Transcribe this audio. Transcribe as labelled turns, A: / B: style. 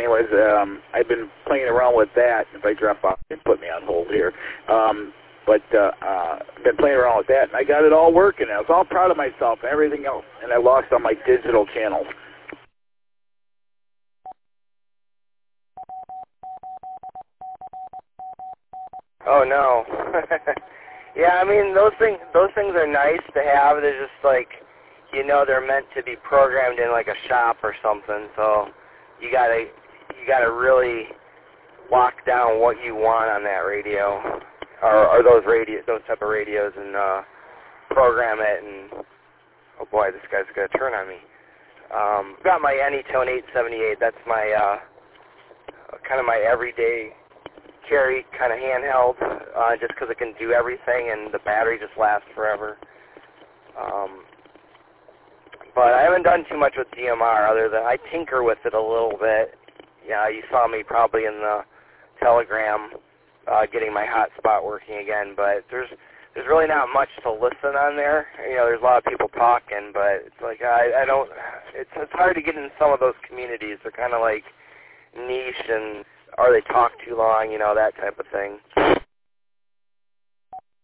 A: anyways, I've been playing around with that. If I drop off, you can put me on hold here. But I've been playing around with that, and I got it all working. I was all proud of myself and everything else, and I lost all my digital channels.
B: Oh no. Yeah, I mean those things are nice to have. They're just like, you know, they're meant to be programmed in like a shop or something. So you gotta really lock down what you want on that radio, or those type of radios, and program it. And oh boy, this guy's gonna turn on me. I've got my Anytone 878. That's my kind of my everyday carry kind of handheld, just because it can do everything and the battery just lasts forever. But I haven't done too much with DMR other than I tinker with it a little bit. Yeah, you saw me probably in the Telegram getting my hotspot working again, but there's really not much to listen on there. You know, there's a lot of people talking, but it's like I don't. It's hard to get in some of those communities. They're kind of like niche, and or they talk too long, you know, that type of thing.